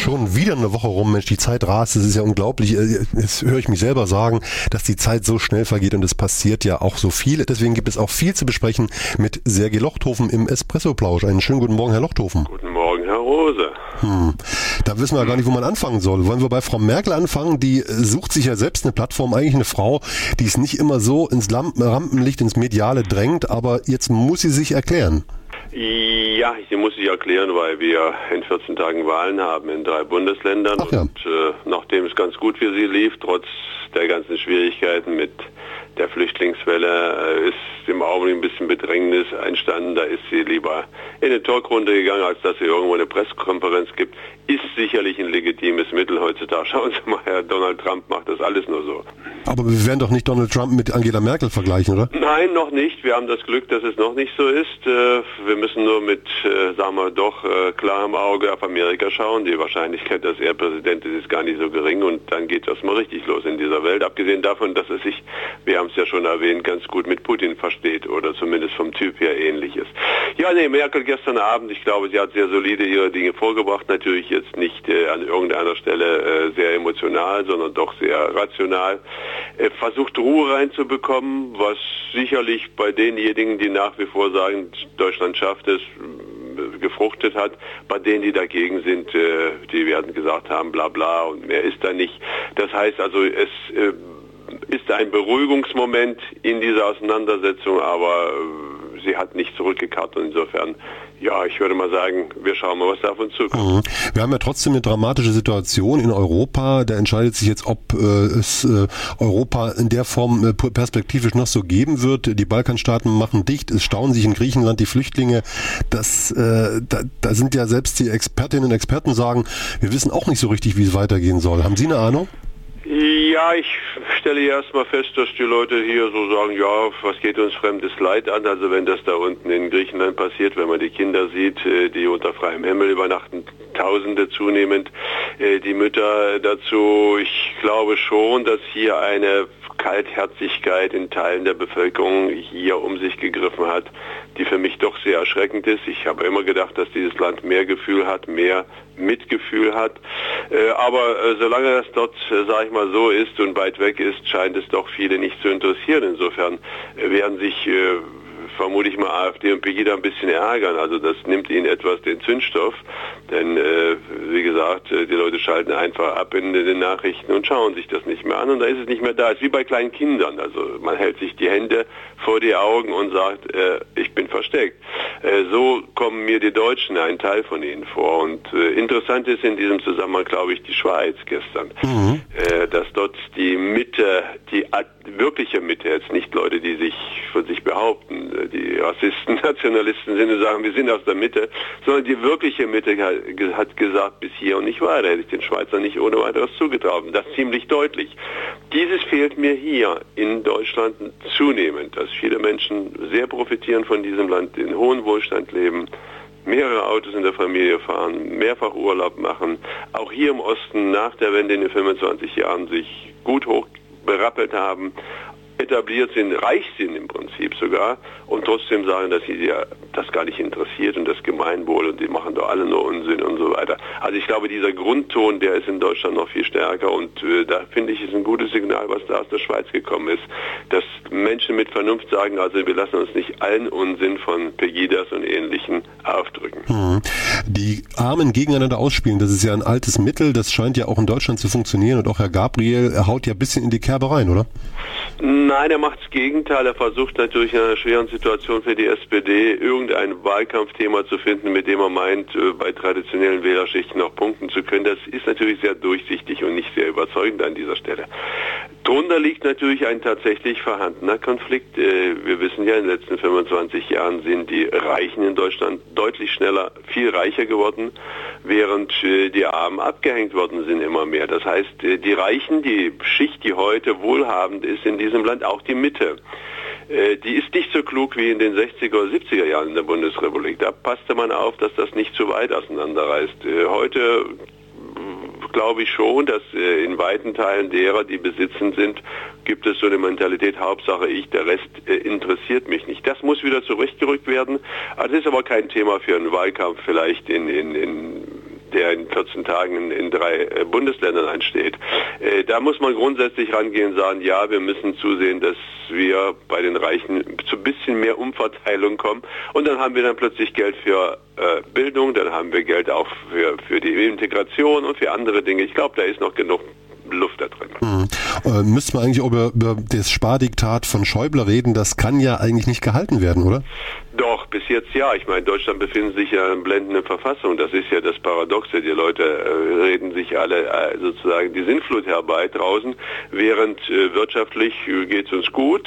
Schon wieder eine Woche rum, Mensch, die Zeit rast, es ist ja unglaublich. Jetzt höre ich mich selber sagen, dass die Zeit so schnell vergeht und es passiert ja auch so viel. Deswegen gibt es auch viel zu besprechen mit Sergej Lochthofen im Espresso-Plausch. Einen schönen guten Morgen, Herr Lochthofen. Guten Morgen, Herr Rose. Da wissen wir gar nicht, wo man anfangen soll. Wollen wir bei Frau Merkel anfangen? Die sucht sich ja selbst eine Plattform, eigentlich eine Frau, die es nicht immer so ins Rampenlicht, ins Mediale drängt, aber jetzt muss sie sich erklären. Ja, sie muss sich erklären, weil wir in 14 Tagen Wahlen haben in 3 Bundesländern. Ach ja. Und nachdem es ganz gut für sie lief, trotz der ganzen Schwierigkeiten mit der Flüchtlingswelle, ist im Augenblick ein bisschen Bedrängnis entstanden. Da ist sie lieber in eine Talkrunde gegangen, als dass sie irgendwo eine Pressekonferenz gibt. Ist sicherlich ein legitimes Mittel heutzutage. Schauen Sie mal, Herr Donald Trump macht das alles nur so. Aber wir werden doch nicht Donald Trump mit Angela Merkel vergleichen, oder? Nein, noch nicht. Wir haben das Glück, dass es noch nicht so ist. Wir müssen nur mit, sagen wir doch, klarem Auge auf Amerika schauen. Die Wahrscheinlichkeit, dass er Präsident ist, ist gar nicht so gering. Und dann geht das mal richtig los in dieser Welt. Abgesehen davon, dass er sich, wir haben es ja schon erwähnt, ganz gut mit Putin versteht oder zumindest vom Typ her ähnlich ist. Ja, nee, Merkel gestern Abend, ich glaube, sie hat sehr solide ihre Dinge vorgebracht. Natürlich jetzt nicht an irgendeiner Stelle sehr emotional, sondern doch sehr rational. Versucht Ruhe reinzubekommen, was sicherlich bei denjenigen, die nach wie vor sagen, Deutschland schafft es, gefruchtet hat. Bei denen, die dagegen sind, die werden gesagt haben, bla bla und mehr ist da nicht. Das heißt also, es ist ein Beruhigungsmoment in dieser Auseinandersetzung, aber sie hat nicht zurückgekarrt und insofern, ja, ich würde mal sagen, wir schauen mal, was da auf uns zukommt. Wir haben ja trotzdem eine dramatische Situation in Europa. Da entscheidet sich jetzt, ob es Europa in der Form perspektivisch noch so geben wird. Die Balkanstaaten machen dicht, es stauen sich in Griechenland die Flüchtlinge. Da sind ja selbst die Expertinnen und Experten sagen, wir wissen auch nicht so richtig, wie es weitergehen soll. Haben Sie eine Ahnung? Ja, ich stelle erstmal fest, dass die Leute hier so sagen, ja, was geht uns fremdes Leid an? Also wenn das da unten in Griechenland passiert, wenn man die Kinder sieht, die unter freiem Himmel übernachten, Tausende zunehmend, die Mütter dazu. Ich glaube schon, dass hier eine Kaltherzigkeit in Teilen der Bevölkerung hier um sich gegriffen hat, die für mich doch sehr erschreckend ist. Ich habe immer gedacht, dass dieses Land mehr Gefühl hat, mehr Mitgefühl hat. Aber solange das dort, sage ich mal, so ist und weit weg ist, scheint es doch viele nicht zu interessieren. Insofern werden sich vermute ich mal AfD und Pegida ein bisschen ärgern. Also das nimmt ihnen etwas den Zündstoff. Denn wie gesagt, die Leute schalten einfach ab in den Nachrichten und schauen sich das nicht mehr an. Und da ist es nicht mehr da. Es ist wie bei kleinen Kindern. Also man hält sich die Hände vor die Augen und sagt, ich bin versteckt. So kommen mir die Deutschen, ein Teil von ihnen, vor. Und interessant ist in diesem Zusammenhang, glaube ich, die Schweiz gestern. Dass dort die Mitte, die wirkliche Mitte, jetzt nicht Leute, die sich von sich behaupten, die Rassisten, Nationalisten sind und sagen, wir sind aus der Mitte, sondern die wirkliche Mitte hat gesagt, bis hier und nicht weiter. Hätte ich den Schweizern nicht ohne weiteres zugetraut. Das ziemlich deutlich. Dieses fehlt mir hier in Deutschland zunehmend, dass viele Menschen sehr profitieren von diesem Land, in hohem Wohlstand leben, mehrere Autos in der Familie fahren, mehrfach Urlaub machen, auch hier im Osten nach der Wende in den 25 Jahren sich gut hoch berappelt haben, etabliert sind, reich sind im Prinzip sogar und trotzdem sagen, dass sie das gar nicht interessiert und das Gemeinwohl und die machen doch alle nur Unsinn und so weiter. Also ich glaube, dieser Grundton, der ist in Deutschland noch viel stärker und da finde ich, ist ein gutes Signal, was da aus der Schweiz gekommen ist, dass Menschen mit Vernunft sagen, also wir lassen uns nicht allen Unsinn von Pegidas und Ähnlichen aufdrücken. Die Armen gegeneinander ausspielen, das ist ja ein altes Mittel, das scheint ja auch in Deutschland zu funktionieren und auch Herr Gabriel haut ja ein bisschen in die Kerbe rein, oder? Nein, er macht das Gegenteil. Er versucht natürlich in einer schweren Situation für die SPD irgendein Wahlkampfthema zu finden, mit dem er meint, bei traditionellen Wählerschichten auch punkten zu können. Das ist natürlich sehr durchsichtig und nicht sehr überzeugend an dieser Stelle. Drunter liegt natürlich ein tatsächlich vorhandener Konflikt. Wir wissen ja, in den letzten 25 Jahren sind die Reichen in Deutschland deutlich schneller, viel reicher geworden, während die Armen abgehängt worden sind immer mehr. Das heißt, die Reichen, die Schicht, die heute wohlhabend ist in diesem Land, auch die Mitte, die ist nicht so klug wie in den 60er oder 70er Jahren in der Bundesrepublik. Da passte man auf, dass das nicht zu weit auseinanderreißt. Heute glaube ich schon, dass in weiten Teilen derer, die besitzend sind, gibt es so eine Mentalität, Hauptsache ich, der Rest interessiert mich nicht. Das muss wieder zurechtgerückt werden. Das ist aber kein Thema für einen Wahlkampf vielleicht in der in 14 Tagen in 3 Bundesländern ansteht. Da muss man grundsätzlich rangehen und sagen, ja, wir müssen zusehen, dass wir bei den Reichen zu ein bisschen mehr Umverteilung kommen. Und dann haben wir dann plötzlich Geld für Bildung, dann haben wir Geld auch für die Integration und für andere Dinge. Ich glaube, da ist noch genug Luft da drin. Müsste man eigentlich auch über das Spardiktat von Schäuble reden? Das kann ja eigentlich nicht gehalten werden, oder? Doch, bis jetzt ja. Ich meine, Deutschland befindet sich ja in blendender Verfassung. Das ist ja das Paradoxe. Die Leute reden sich alle sozusagen die Sinnflut herbei draußen, während wirtschaftlich geht es uns gut.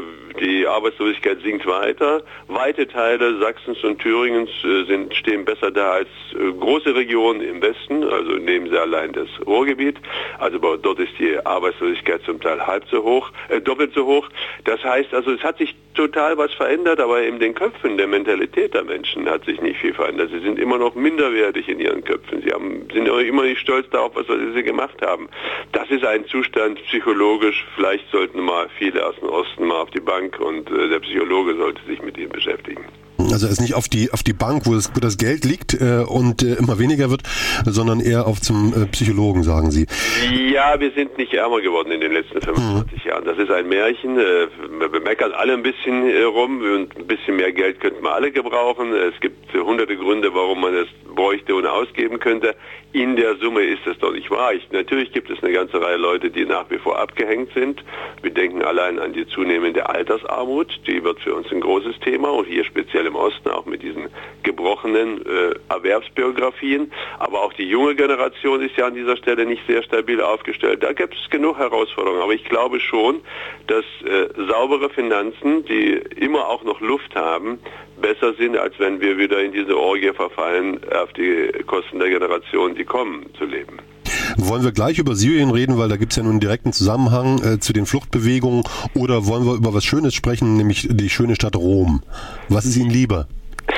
Die Arbeitslosigkeit sinkt weiter. Weite Teile Sachsens und Thüringens stehen besser da als große Regionen im Westen. Also nehmen Sie allein das Ruhrgebiet. Also dort ist die Arbeitslosigkeit zum Teil doppelt so hoch. Das heißt also, es hat sich total was verändert, aber in den Köpfen, der Mentalität der Menschen hat sich nicht viel verändert. Sie sind immer noch minderwertig in ihren Köpfen. Sie sind immer nicht stolz darauf, was sie gemacht haben. Das ist ein Zustand psychologisch. Vielleicht sollten mal viele aus dem Osten mal auf die Bank und der Psychologe sollte sich mit ihm beschäftigen. Also er ist nicht auf die Bank, wo das Geld liegt und immer weniger wird, sondern eher zum Psychologen, sagen Sie. Ja, wir sind nicht ärmer geworden in den letzten 25 Jahren. Das ist ein Märchen. Wir meckern alle ein bisschen rum und ein bisschen mehr Geld könnten wir alle gebrauchen. Es gibt hunderte Gründe, warum man es bräuchte und ausgeben könnte. In der Summe ist es doch nicht wahr. Natürlich gibt es eine ganze Reihe Leute, die nach wie vor abgehängt sind. Wir denken allein an die zunehmende Altersarmut. Die wird für uns ein großes Thema und hier speziell im Osten auch mit diesen gebrochenen Erwerbsbiografien. Aber auch die junge Generation ist ja an dieser Stelle nicht sehr stabil aufgestellt. Da gibt es genug Herausforderungen. Aber ich glaube schon, dass saubere Finanzen, die immer auch noch Luft haben, besser sind, als wenn wir wieder in diese Orgie verfallen, auf die Kosten der Generation, die kommen, zu leben. Wollen wir gleich über Syrien reden, weil da gibt es ja nun einen direkten Zusammenhang zu den Fluchtbewegungen, oder wollen wir über was Schönes sprechen, nämlich die schöne Stadt Rom? Was ist Ihnen lieber?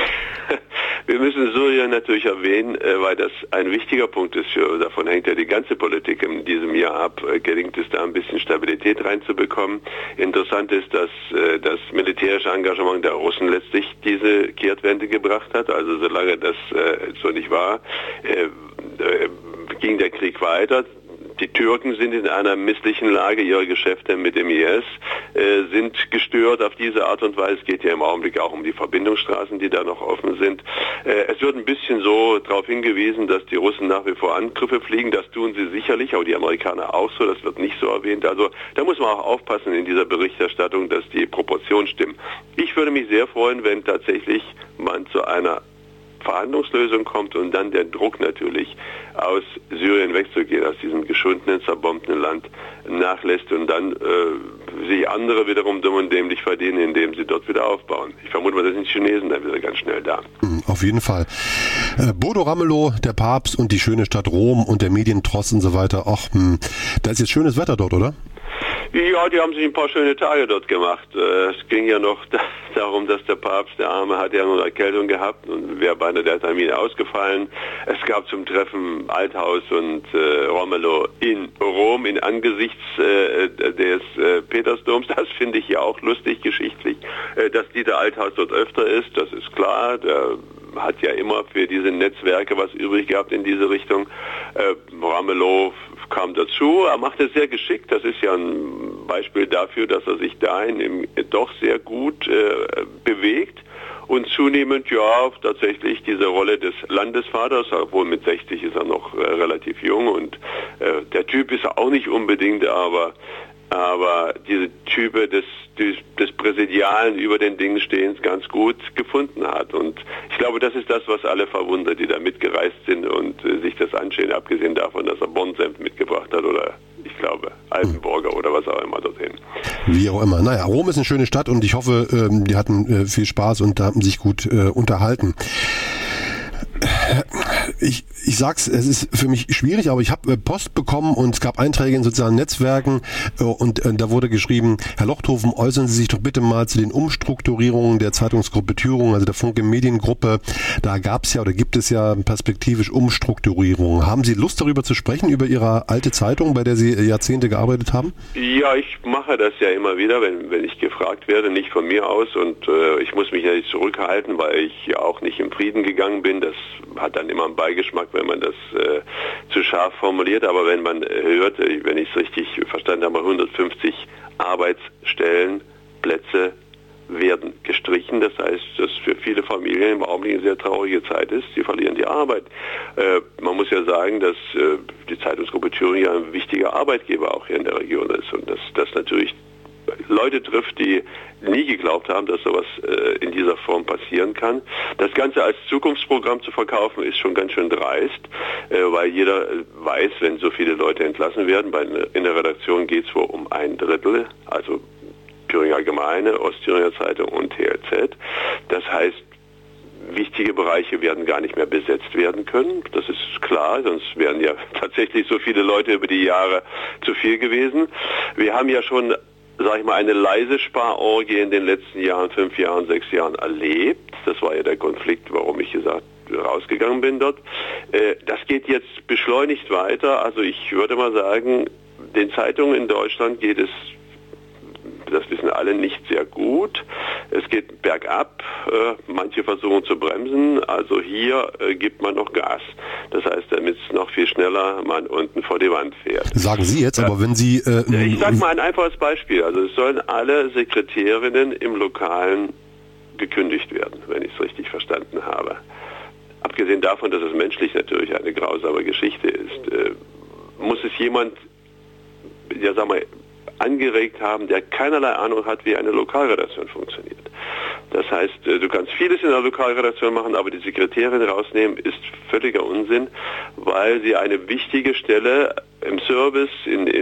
Wir müssen Syrien natürlich erwähnen, weil das ein wichtiger Punkt ist. Davon hängt ja die ganze Politik in diesem Jahr ab. Gelingt es da ein bisschen Stabilität reinzubekommen. Interessant ist, dass das militärische Engagement der Russen letztlich diese Kehrtwende gebracht hat. Also solange das so nicht war, ging der Krieg weiter. Die Türken sind in einer misslichen Lage, ihre Geschäfte mit dem IS sind gestört auf diese Art und Weise. Es geht ja im Augenblick auch um die Verbindungsstraßen, die da noch offen sind. Es wird ein bisschen so darauf hingewiesen, dass die Russen nach wie vor Angriffe fliegen. Das tun sie sicherlich, auch die Amerikaner auch so. Das wird nicht so erwähnt. Also da muss man auch aufpassen in dieser Berichterstattung, dass die Proportionen stimmen. Ich würde mich sehr freuen, wenn tatsächlich man zu einer Verhandlungslösung kommt und dann der Druck natürlich aus Syrien wegzugehen, aus diesem geschundenen, zerbombten Land nachlässt und dann sich andere wiederum dumm und dämlich verdienen, indem sie dort wieder aufbauen. Ich vermute mal, das sind die Chinesen dann wieder ganz schnell da. Auf jeden Fall. Bodo Ramelow, der Papst und die schöne Stadt Rom und der Medientross und so weiter. Ach, da ist jetzt schönes Wetter dort, oder? Ja, die haben sich ein paar schöne Tage dort gemacht. Es ging ja noch darum, dass der Papst, der Arme, hat ja nur Erkältung gehabt und wäre beinahe der Termin ausgefallen. Es gab zum Treffen Althaus und Ramelow in Rom in angesichts des Petersdoms. Das finde ich ja auch lustig geschichtlich, dass Dieter Althaus dort öfter ist. Das ist klar. Der hat ja immer für diese Netzwerke was übrig gehabt in diese Richtung. Ramelow kam dazu, er macht es sehr geschickt, das ist ja ein Beispiel dafür, dass er sich dahin doch sehr gut bewegt und zunehmend ja tatsächlich diese Rolle des Landesvaters, obwohl mit 60 ist er noch relativ jung und der Typ ist er auch nicht unbedingt, aber diese Type des Präsidialen über den Dingen stehens ganz gut gefunden hat. Und ich glaube, das ist das, was alle verwundert, die da mitgereist sind und sich das anschauen, abgesehen davon, dass er Bonnsenf mitgebracht hat oder ich glaube Altenburger oder was auch immer dorthin. Wie auch immer. Naja, Rom ist eine schöne Stadt und ich hoffe, die hatten viel Spaß und da haben sich gut unterhalten. Ich sag's, es ist für mich schwierig, aber ich habe Post bekommen und es gab Einträge in sozialen Netzwerken und da wurde geschrieben, Herr Lochthofen, äußern Sie sich doch bitte mal zu den Umstrukturierungen der Zeitungsgruppe Thüringen, also der Funke Mediengruppe. Da gab's ja oder gibt es ja perspektivisch Umstrukturierungen. Haben Sie Lust darüber zu sprechen, über Ihre alte Zeitung, bei der Sie Jahrzehnte gearbeitet haben? Ja, ich mache das ja immer wieder, wenn ich gefragt werde, nicht von mir aus und ich muss mich ja nicht zurückhalten, weil ich ja auch nicht im Frieden gegangen bin. Das hat dann immer einen Beigeschmack, wenn man das zu scharf formuliert, aber wenn man hört, wenn ich es richtig verstanden habe, 150 Arbeitsstellenplätze werden gestrichen. Das heißt, dass für viele Familien im Augenblick eine sehr traurige Zeit ist. Sie verlieren die Arbeit. Man muss ja sagen, dass die Zeitungsgruppe Thüringen ja ein wichtiger Arbeitgeber auch hier in der Region ist und dass das natürlich Leute trifft, die nie geglaubt haben, dass sowas in dieser Form passieren kann. Das Ganze als Zukunftsprogramm zu verkaufen, ist schon ganz schön dreist, weil jeder weiß, wenn so viele Leute entlassen werden, in der Redaktion geht es wohl um 1/3, also Thüringer Allgemeine, Ostthüringer Zeitung und TLZ. Das heißt, wichtige Bereiche werden gar nicht mehr besetzt werden können. Das ist klar, sonst wären ja tatsächlich so viele Leute über die Jahre zu viel gewesen. Wir haben ja schon, sag ich mal, eine leise Sparorgie in den letzten Jahren, 5 Jahren, 6 Jahren erlebt. Das war ja der Konflikt, warum ich rausgegangen bin dort. Das geht jetzt beschleunigt weiter. Also ich würde mal sagen, den Zeitungen in Deutschland geht es, das wissen alle, nicht sehr gut. Es geht bergab. Manche versuchen zu bremsen. Also hier gibt man noch Gas. Das heißt, damit es noch viel schneller man unten vor die Wand fährt. Sagen Sie jetzt, aber wenn Sie... ich sage mal ein einfaches Beispiel. Also es sollen alle Sekretärinnen im Lokalen gekündigt werden, wenn ich es richtig verstanden habe. Abgesehen davon, dass es menschlich natürlich eine grausame Geschichte ist, muss es jemand, ja sag mal, angeregt haben, der keinerlei Ahnung hat, wie eine Lokalredaktion funktioniert. Das heißt, du kannst vieles in der Lokalredaktion machen, aber die Sekretärin rausnehmen ist völliger Unsinn, weil sie eine wichtige Stelle im Service,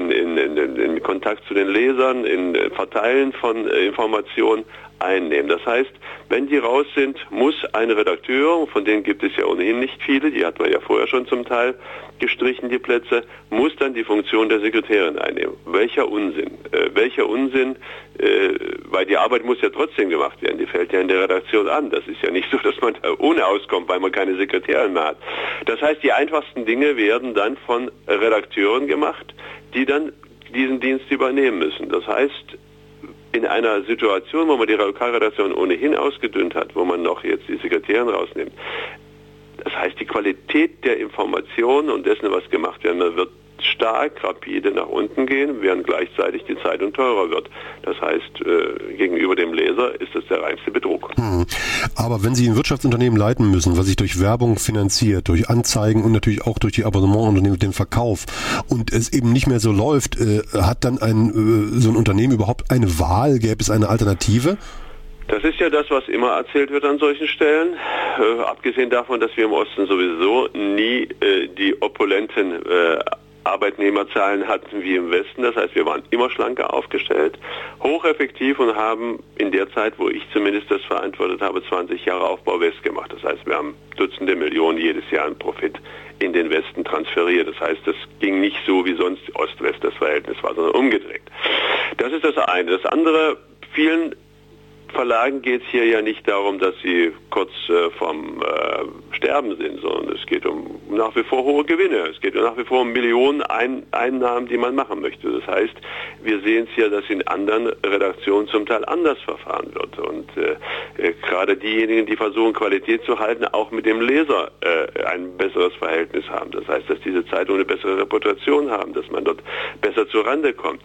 in Kontakt zu den Lesern, in Verteilen von Informationen einnehmen. Das heißt, wenn die raus sind, muss ein Redakteur, von denen gibt es ja ohnehin nicht viele, die hat man ja vorher schon zum Teil gestrichen, die Plätze, muss dann die Funktion der Sekretärin einnehmen. Welcher Unsinn? Weil die Arbeit muss ja trotzdem gemacht werden, die fällt ja in der Redaktion an. Das ist ja nicht so, dass man da ohne auskommt, weil man keine Sekretärin mehr hat. Das heißt, die einfachsten Dinge werden dann von Redakteuren gemacht, die dann diesen Dienst übernehmen müssen. Das heißt, in einer Situation, wo man die Lokalredaktion ohnehin ausgedünnt hat, wo man noch jetzt die Sekretärin rausnimmt, das heißt, die Qualität der Informationen und dessen, was gemacht werden, wird stark, rapide nach unten gehen, während gleichzeitig die Zeitung teurer wird. Das heißt, gegenüber dem Leser ist das der reinste Betrug. Aber wenn Sie ein Wirtschaftsunternehmen leiten müssen, was sich durch Werbung finanziert, durch Anzeigen und natürlich auch durch die Abonnement und den Verkauf und es eben nicht mehr so läuft, hat dann so ein Unternehmen überhaupt eine Wahl? Gäbe es eine Alternative? Das ist ja das, was immer erzählt wird an solchen Stellen. Abgesehen davon, dass wir im Osten sowieso nie die opulenten Arbeitnehmerzahlen hatten wie im Westen. Das heißt, wir waren immer schlanker aufgestellt, hocheffektiv und haben in der Zeit, wo ich zumindest das verantwortet habe, 20 Jahre Aufbau West gemacht. Das heißt, wir haben Dutzende Millionen jedes Jahr an Profit in den Westen transferiert. Das heißt, das ging nicht so wie sonst Ost-West das Verhältnis war, sondern umgedreht. Das ist das eine. Das andere, vielen Verlagen geht es hier ja nicht darum, dass sie kurz vorm Sterben sind, sondern es geht um nach wie vor hohe Gewinne. Es geht nach wie vor um Millionen Einnahmen, die man machen möchte. Das heißt, wir sehen es ja, dass in anderen Redaktionen zum Teil anders verfahren wird. Und gerade diejenigen, die versuchen, Qualität zu halten, auch mit dem Leser ein besseres Verhältnis haben. Das heißt, dass diese Zeitungen eine bessere Reputation haben, dass man dort besser zur Rande kommt.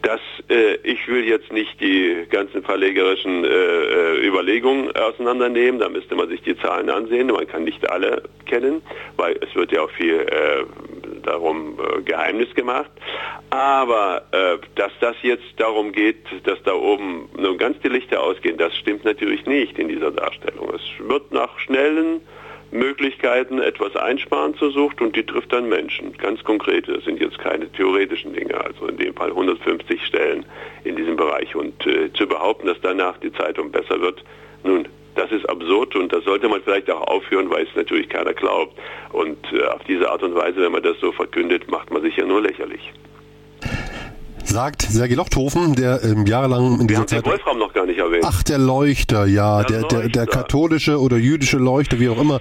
Ich will jetzt nicht die ganzen verlegerischen Überlegungen auseinandernehmen, da müsste man sich die Zahlen ansehen, man kann nicht alle kennen, weil es wird ja auch viel darum Geheimnis gemacht, aber dass das jetzt darum geht, dass da oben nur ganz die Lichter ausgehen, das stimmt natürlich nicht in dieser Darstellung. Es wird nach schnellen Möglichkeiten, etwas einsparen versucht und die trifft dann Menschen. Ganz konkrete, das sind jetzt keine theoretischen Dinge, also in dem Fall 150 Stellen in diesem Bereich. Und zu behaupten, dass danach die Zeitung besser wird, nun, das ist absurd und das sollte man vielleicht auch aufhören, weil es natürlich keiner glaubt. Und auf diese Art und Weise, wenn man das so verkündet, macht man sich ja nur lächerlich. Sagt Sergej Lochthofen, der jahrelang in dieser Zeit... Wir haben den Wolfram noch gar nicht erwähnt. Ach, der Leuchter, ja, der katholische oder jüdische Leuchter, wie auch immer.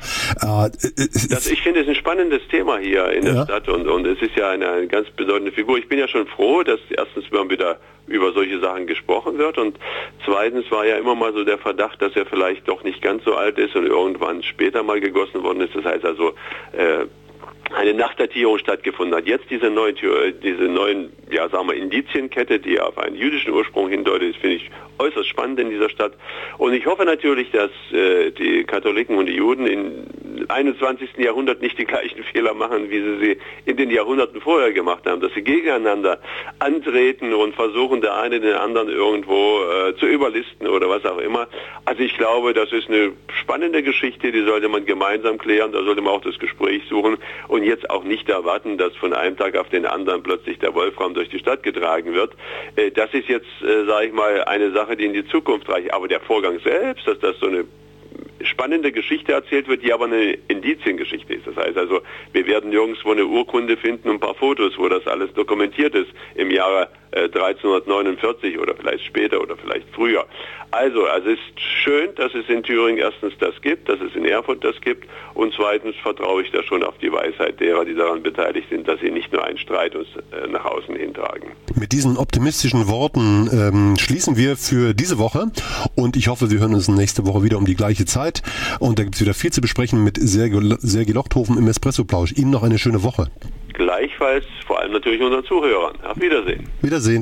Ich finde es ein spannendes Thema hier in der Stadt und es ist ja eine ganz bedeutende Figur. Ich bin ja schon froh, dass erstens mal wieder über solche Sachen gesprochen wird und zweitens war ja immer mal so der Verdacht, dass er vielleicht doch nicht ganz so alt ist und irgendwann später mal gegossen worden ist. Das heißt also, eine Nachdatierung stattgefunden hat. Jetzt diese neuen, ja, sagen wir, Indizienkette, die auf einen jüdischen Ursprung hindeutet, das finde ich äußerst spannend in dieser Stadt. Und ich hoffe natürlich, dass die Katholiken und die Juden im 21. Jahrhundert nicht die gleichen Fehler machen, wie sie in den Jahrhunderten vorher gemacht haben, dass sie gegeneinander antreten und versuchen, der eine den anderen irgendwo zu überlisten oder was auch immer. Also ich glaube, das ist eine spannende Geschichte, die sollte man gemeinsam klären, da sollte man auch das Gespräch suchen und jetzt auch nicht erwarten, dass von einem Tag auf den anderen plötzlich der Wolfram durch die Stadt getragen wird. Das ist jetzt, sage ich mal, eine Sache, die in die Zukunft reicht. Aber der Vorgang selbst, dass das so eine spannende Geschichte erzählt wird, die aber eine Indiziengeschichte ist. Das heißt also, wir werden nirgendwo eine Urkunde finden und ein paar Fotos, wo das alles dokumentiert ist im Jahre 1349 oder vielleicht später oder vielleicht früher. Also es ist schön, dass es in Thüringen erstens das gibt, dass es in Erfurt das gibt und zweitens vertraue ich da schon auf die Weisheit derer, die daran beteiligt sind, dass sie nicht nur einen Streit uns nach außen hintragen. Mit diesen optimistischen Worten schließen wir für diese Woche und ich hoffe, wir hören uns nächste Woche wieder um die gleiche Zeit und da gibt es wieder viel zu besprechen mit Sergej Lochthofen im Espresso-Plausch. Ihnen noch eine schöne Woche. Gleichfalls, vor allem natürlich unseren Zuhörern. Auf Wiedersehen. Wiedersehen.